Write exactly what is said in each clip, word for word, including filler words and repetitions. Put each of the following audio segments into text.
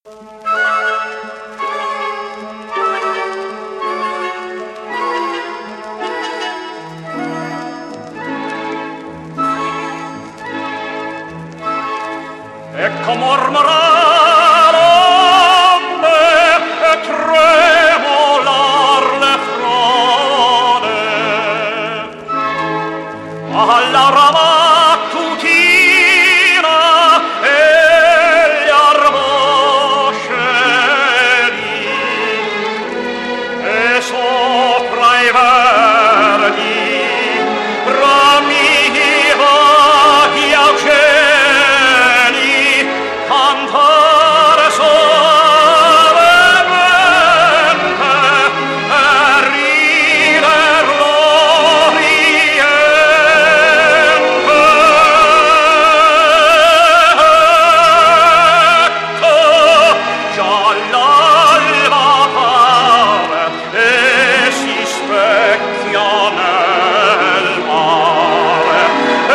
Ecco mormorar l'onde e tremolar le frode alla mattutina e gli arbosceli e sopra i verdi rami vaghi auceli cantare suavemente e rider l'oriente. Ecco già l'alba pare e si specchia nel mare e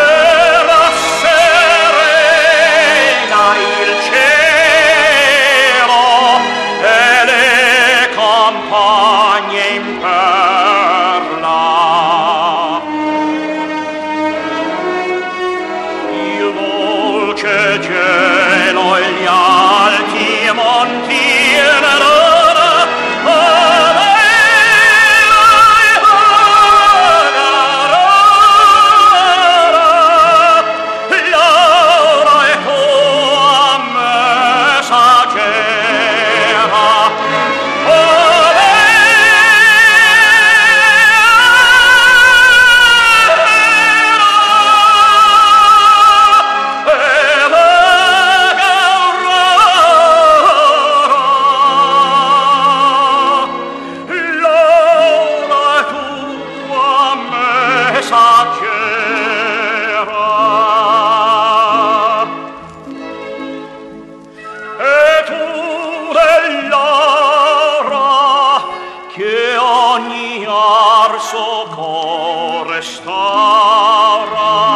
rasserena il cielo e le campagne in perla. Il dolce cielo e gli alti monti che ogni arso core stara